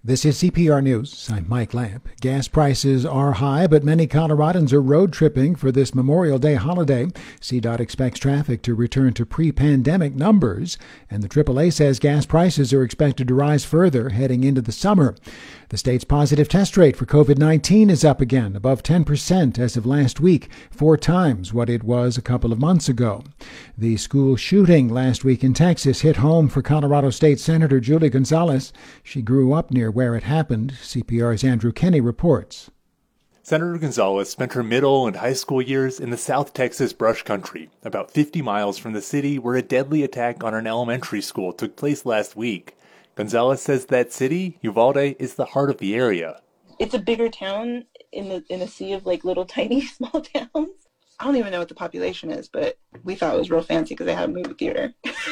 This is CPR News. I'm Mike Lamp. Gas prices are high, but many Coloradans are road tripping for this Memorial Day holiday. CDOT expects traffic to return to pre-pandemic numbers, and the AAA says gas prices are expected to rise further heading into the summer. The state's positive test rate for COVID-19 is up again, above 10% as of last week, 4 times what it was a couple of months ago. The school shooting last week in Texas hit home for Colorado State Senator Julie Gonzalez. She grew up near where it happened. CPR's Andrew Kenny reports. Senator Gonzalez spent her middle and high school years in the South Texas brush country, about 50 miles from the city where a deadly attack on an elementary school took place last week. Gonzalez says that city, Uvalde, is the heart of the area. It's a bigger town in a sea of like little tiny small towns. I don't even know what the population is, but we thought it was real fancy because they had a movie theater.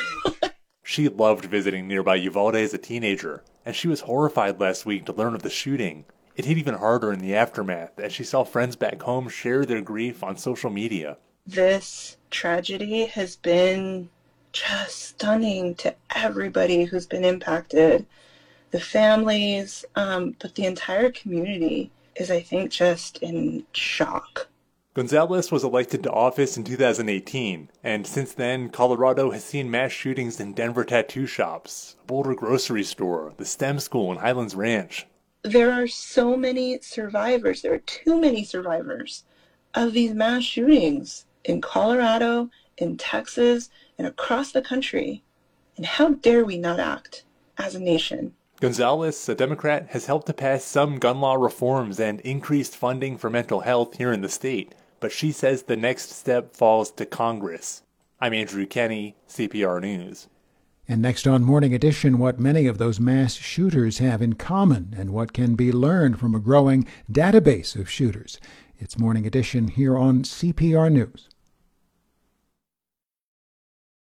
She loved visiting nearby Uvalde as a teenager, and she was horrified last week to learn of the shooting. It hit even harder in the aftermath as she saw friends back home share their grief on social media. This tragedy has been just stunning to everybody who's been impacted. The families, but the entire community is, I think, just in shock. Gonzalez was elected to office in 2018, and since then, Colorado has seen mass shootings in Denver tattoo shops, a Boulder grocery store, the STEM school, and Highlands Ranch. There are so many survivors. There are too many survivors of these mass shootings in Colorado, in Texas, and across the country. And how dare we not act as a nation? Gonzalez, a Democrat, has helped to pass some gun law reforms and increased funding for mental health here in the state, but she says the next step falls to Congress. I'm Andrew Kenny, CPR News. And next on Morning Edition, what many of those mass shooters have in common and what can be learned from a growing database of shooters. It's Morning Edition here on CPR News.